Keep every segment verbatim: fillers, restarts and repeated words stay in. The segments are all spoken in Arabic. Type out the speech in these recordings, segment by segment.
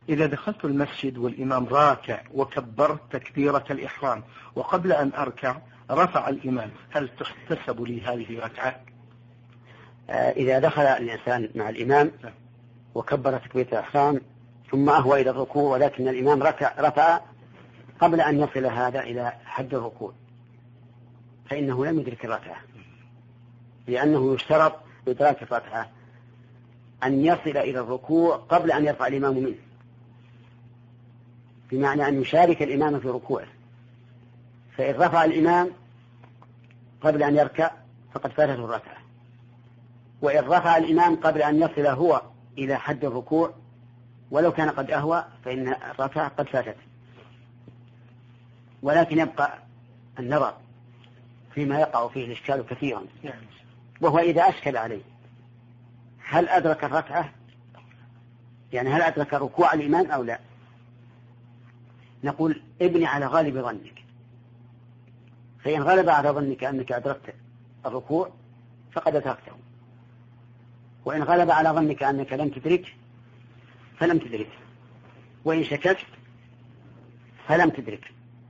إذا دخلت المسجد والإمام راكع وكبرت تكبيرة الإحرام وقبل أن أركع رفع الإمام، هل تحتسب لي هذه ركعة؟ إذا دخل الإنسان مع الإمام وكبر تكبيرة الإحرام ثم أهوى إلى الركوع ولكن الإمام ركع رفع قبل أن يصل هذا إلى حد الركوع فإنه لم يدرك الركعة، لأنه يشترط إدراك الركعة أن يصل إلى الركوع قبل أن يرفع الإمام منه، بمعنى أن يشارك الإمام في ركوعه، فإن رفع الإمام قبل أن يركع فقد فاتته الركعة، وإن رفع الإمام قبل أن يصل هو إلى حد الركوع ولو كان قد أهوى فإن الركعة قد فاتت. ولكن يبقى النظر فيما يقع فيه الإشكال كثيرا، وهو إذا أشكل عليه هل أدرك الركعة، يعني هل أدرك ركوع الإمام أو لا؟ نقول ابني على غالب ظنك، فإن غلب على ظنك أنك أدركت الركوع فقد أدركته، وإن غلب على ظنك أنك لم تدرك فلم تدرك، وإن شككت فلم تدرك.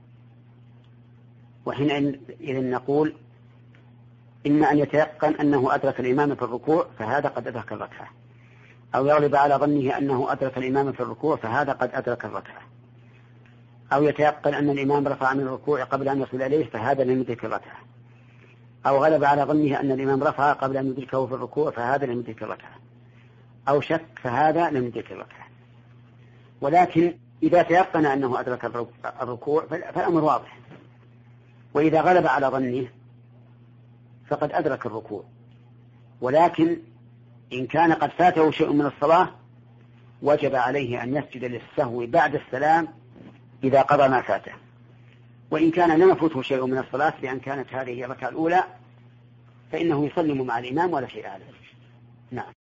وحينئذ نقول إما أن يتيقن أنه أدرك الإمام في الركوع فهذا قد أدرك الركعة، أو يغلب على ظنه أنه أدرك الإمام في الركوع فهذا قد أدرك الركعة، أو يتيقن أن الإمام رفع من الركوع قبل أن يصل إليه فهذا لم يدرك الركعة، أو غلب على ظنه أن الإمام رفع قبل أن يدركه في الركوع فهذا لم يدرك الركعة، أو شك فهذا لم يدرك الركعة. ولكن إذا تيقن أنه أدرك الركوع فالأمر واضح، وإذا غلب على ظنه فقد أدرك الركوع، ولكن إن كان قد فاته شيء من الصلاة وجب عليه أن يسجد للسهو بعد السلام إذا قضى ما فاته، وإن كان لم يفوته شيء من الصلاة بأن كانت هذه الركعة الأولى فإنه يسلم مع الإمام ولا شيء عليه. نعم.